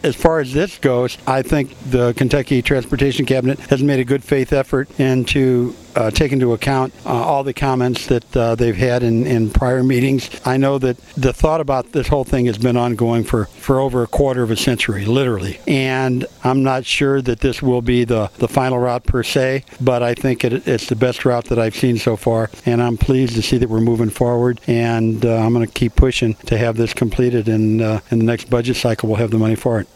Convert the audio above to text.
as far as this goes, I think the Kentucky Transportation Cabinet has made a good faith effort into take into account all the comments that they've had in prior meetings. I know that the thought about this whole thing has been ongoing for over a quarter of a century, literally. And I'm not sure that this will be the final route per se, but I think it's the best route that I've seen so far. And I'm pleased to see that we're moving forward. And I'm going to keep pushing to have this completed. And in the next budget cycle, we'll have the money for it.